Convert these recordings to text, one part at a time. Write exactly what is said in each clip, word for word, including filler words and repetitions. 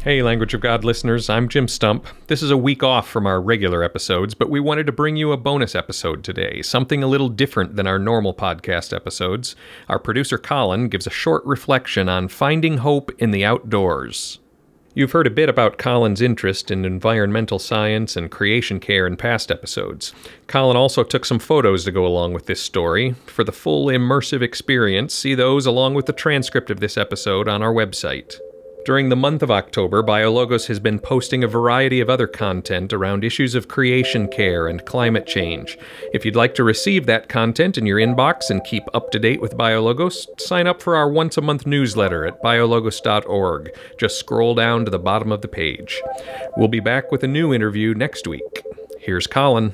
Hey, Language of God listeners, I'm Jim Stump. This is a week off from our regular episodes, but we wanted to bring you a bonus episode today, something a little different than our normal podcast episodes. Our producer Colin gives a short reflection on finding hope in the outdoors. You've heard a bit about Colin's interest in environmental science and creation care in past episodes. Colin also took some photos to go along with this story. For the full immersive experience, see those along with the transcript of this episode on our website. During the month of October, BioLogos has been posting a variety of other content around issues of creation care and climate change. If you'd like to receive that content in your inbox and keep up to date with BioLogos, sign up for our once-a-month newsletter at biologos dot org. Just scroll down to the bottom of the page. We'll be back with a new interview next week. Here's Colin.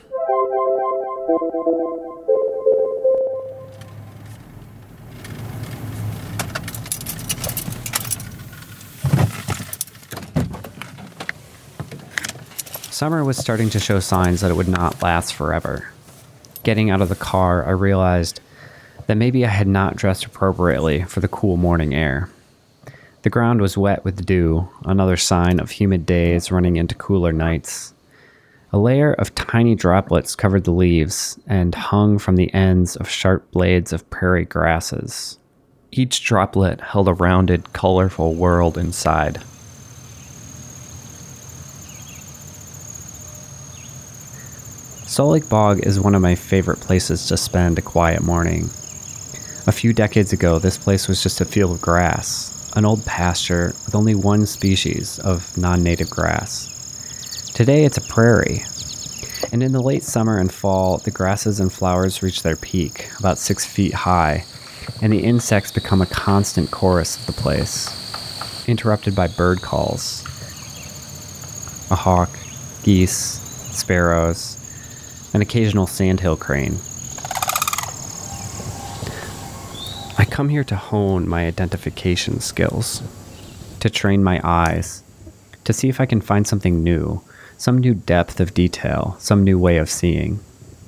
Summer was starting to show signs that it would not last forever. Getting out of the car, I realized that maybe I had not dressed appropriately for the cool morning air. The ground was wet with dew, another sign of humid days running into cooler nights. A layer of tiny droplets covered the leaves and hung from the ends of sharp blades of prairie grasses. Each droplet held a rounded, colorful world inside. Salt Lake Bog is one of my favorite places to spend a quiet morning. A few decades ago, this place was just a field of grass, an old pasture with only one species of non-native grass. Today, it's a prairie. And in the late summer and fall, the grasses and flowers reach their peak, about six feet high, and the insects become a constant chorus of the place, interrupted by bird calls. A hawk, geese, sparrows, an occasional sandhill crane. I come here to hone my identification skills, to train my eyes, to see if I can find something new, some new depth of detail, some new way of seeing.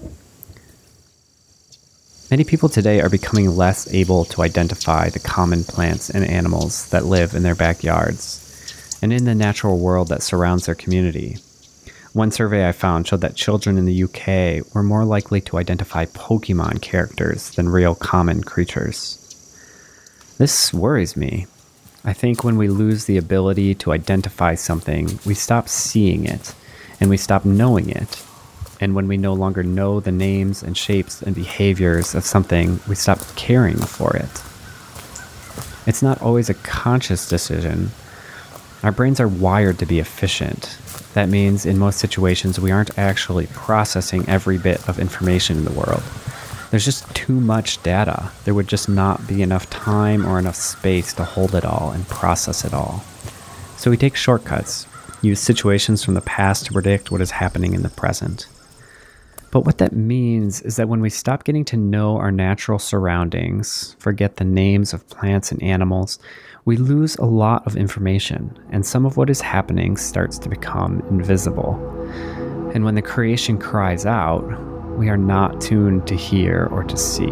Many people today are becoming less able to identify the common plants and animals that live in their backyards and in the natural world that surrounds their community. One survey I found showed that children in the U K were more likely to identify Pokemon characters than real common creatures. This worries me. I think when we lose the ability to identify something, we stop seeing it, and we stop knowing it. And when we no longer know the names and shapes and behaviors of something, we stop caring for it. It's not always a conscious decision. Our brains are wired to be efficient. That means in most situations we aren't actually processing every bit of information in the world. There's just too much data. There would just not be enough time or enough space to hold it all and process it all. So we take shortcuts, use situations from the past to predict what is happening in the present. But what that means is that when we stop getting to know our natural surroundings, forget the names of plants and animals, we lose a lot of information, and some of what is happening starts to become invisible. And when the creation cries out, we are not tuned to hear or to see.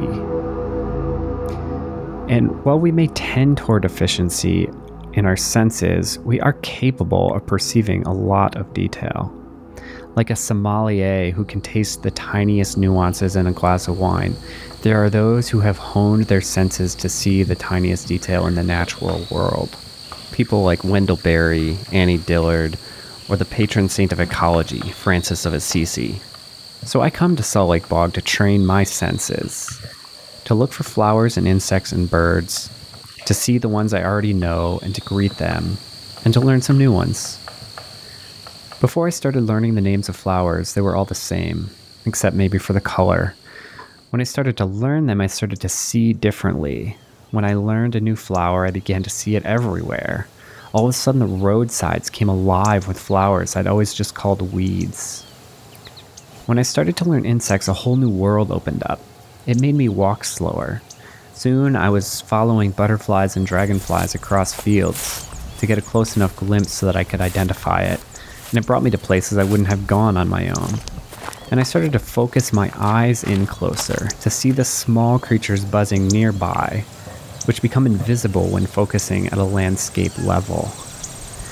And while we may tend toward efficiency in our senses, we are capable of perceiving a lot of detail. Like a sommelier who can taste the tiniest nuances in a glass of wine, there are those who have honed their senses to see the tiniest detail in the natural world. People like Wendell Berry, Annie Dillard, or the patron saint of ecology, Francis of Assisi. So I come to Salt Lake Bog to train my senses, to look for flowers and insects and birds, to see the ones I already know and to greet them, and to learn some new ones. Before I started learning the names of flowers, they were all the same, except maybe for the color. When I started to learn them, I started to see differently. When I learned a new flower, I began to see it everywhere. All of a sudden, the roadsides came alive with flowers I'd always just called weeds. When I started to learn insects, a whole new world opened up. It made me walk slower. Soon, I was following butterflies and dragonflies across fields to get a close enough glimpse so that I could identify it, and it brought me to places I wouldn't have gone on my own. And I started to focus my eyes in closer to see the small creatures buzzing nearby, which become invisible when focusing at a landscape level.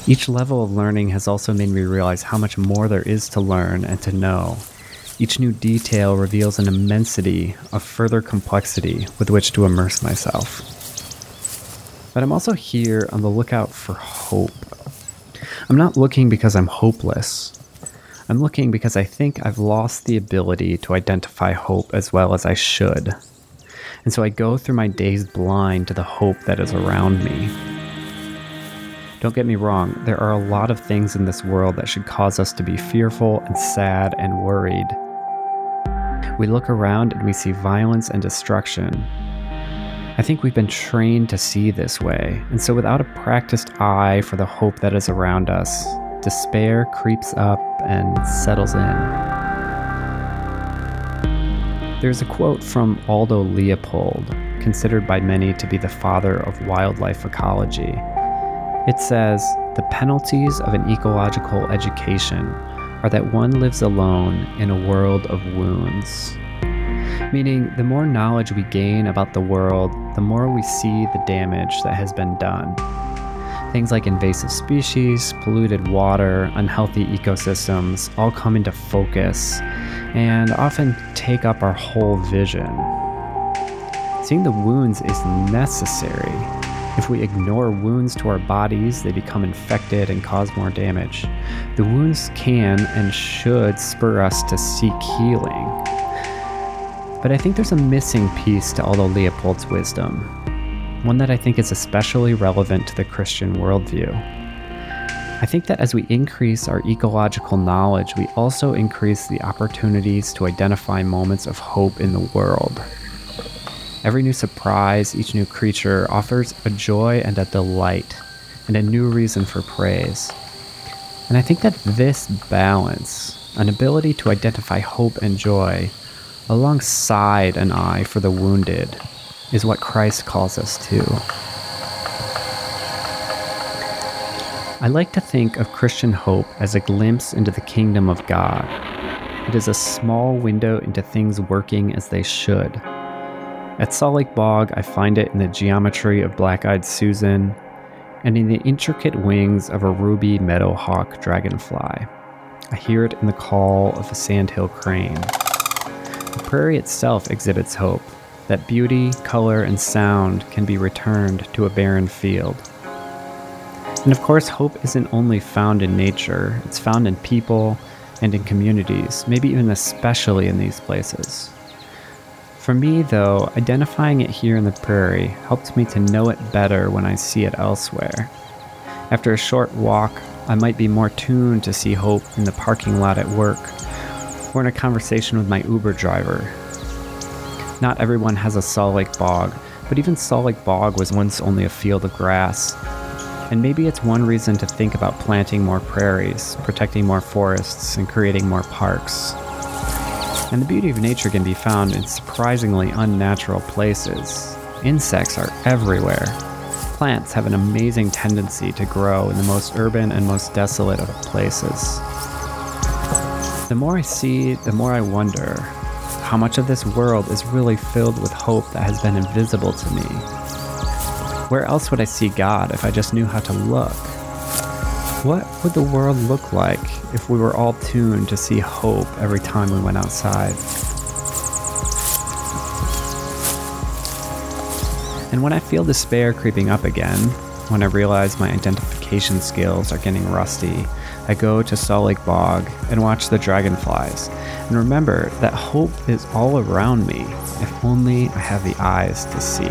Each level of learning has also made me realize how much more there is to learn and to know. Each new detail reveals an immensity of further complexity with which to immerse myself. But I'm also here on the lookout for hope. I'm not looking because I'm hopeless. I'm looking because I think I've lost the ability to identify hope as well as I should. And so I go through my days blind to the hope that is around me. Don't get me wrong, there are a lot of things in this world that should cause us to be fearful and sad and worried. We look around and we see violence and destruction. I think we've been trained to see this way, and so without a practiced eye for the hope that is around us, despair creeps up and settles in. There's a quote from Aldo Leopold, considered by many to be the father of wildlife ecology. It says, "The penalties of an ecological education are that one lives alone in a world of wounds." Meaning, the more knowledge we gain about the world, the more we see the damage that has been done. Things like invasive species, polluted water, unhealthy ecosystems all come into focus and often take up our whole vision. Seeing the wounds is necessary. If we ignore wounds to our bodies, they become infected and cause more damage. The wounds can and should spur us to seek healing. But I think there's a missing piece to Aldo Leopold's wisdom, one that I think is especially relevant to the Christian worldview. I think that as we increase our ecological knowledge, we also increase the opportunities to identify moments of hope in the world. Every new surprise, each new creature offers a joy and a delight, and a new reason for praise. And I think that this balance, an ability to identify hope and joy, alongside an eye for the wounded, is what Christ calls us to. I like to think of Christian hope as a glimpse into the kingdom of God. It is a small window into things working as they should. At Salt Lake Bog, I find it in the geometry of Black-Eyed Susan and in the intricate wings of a ruby meadowhawk dragonfly. I hear it in the call of a sandhill crane. The prairie itself exhibits hope, that beauty, color, and sound can be returned to a barren field. And of course, hope isn't only found in nature, it's found in people and in communities, maybe even especially in these places. For me, though, identifying it here in the prairie helped me to know it better when I see it elsewhere. After a short walk, I might be more tuned to see hope in the parking lot at work, or in a conversation with my Uber driver. Not everyone has a Salt Lake Bog, but even Salt Lake Bog was once only a field of grass. And maybe it's one reason to think about planting more prairies, protecting more forests, and creating more parks. And the beauty of nature can be found in surprisingly unnatural places. Insects are everywhere. Plants have an amazing tendency to grow in the most urban and most desolate of places. The more I see, the more I wonder how much of this world is really filled with hope that has been invisible to me. Where else would I see God if I just knew how to look? What would the world look like if we were all tuned to see hope every time we went outside? And when I feel despair creeping up again, when I realize my identification skills are getting rusty, I go to Salt Lake Bog and watch the dragonflies, and remember that hope is all around me if only I have the eyes to see.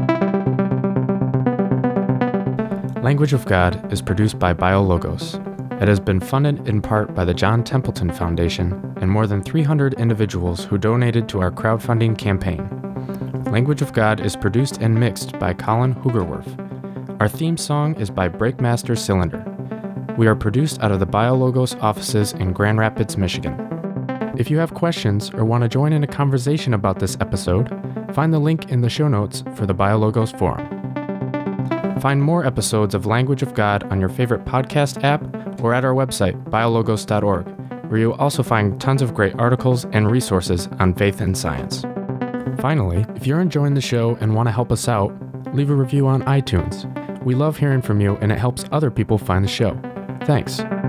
Language of God is produced by BioLogos. It has been funded in part by the John Templeton Foundation and more than three hundred individuals who donated to our crowdfunding campaign. Language of God is produced and mixed by Colin Hoogerwerf. Our theme song is by Breakmaster Cylinder. We are produced out of the BioLogos offices in Grand Rapids, Michigan. If you have questions or want to join in a conversation about this episode, find the link in the show notes for the BioLogos forum. Find more episodes of Language of God on your favorite podcast app or at our website, biologos dot org, where you'll also find tons of great articles and resources on faith and science. Finally, if you're enjoying the show and want to help us out, leave a review on iTunes. We love hearing from you and it helps other people find the show. Thanks.